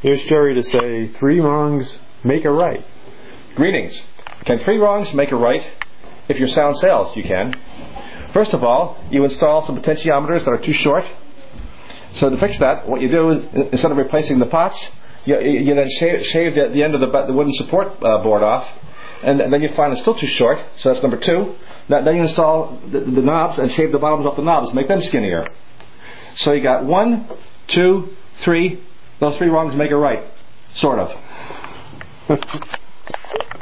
Here's Jerry to say 3 wrongs make a right. Greetings. Can 3 wrongs make a right? If you're sound sales, you can. First of all, you install some potentiometers that are too short. So to fix that, what you do is, instead of replacing the pots, you then shave the end of the wooden support board off, and then you find it's still too short, so that's number 2. Then you install the knobs and shave the bottoms off the knobs, make them skinnier. So you got 1, 2, 3. Those 3 wrongs make a right. Sort of.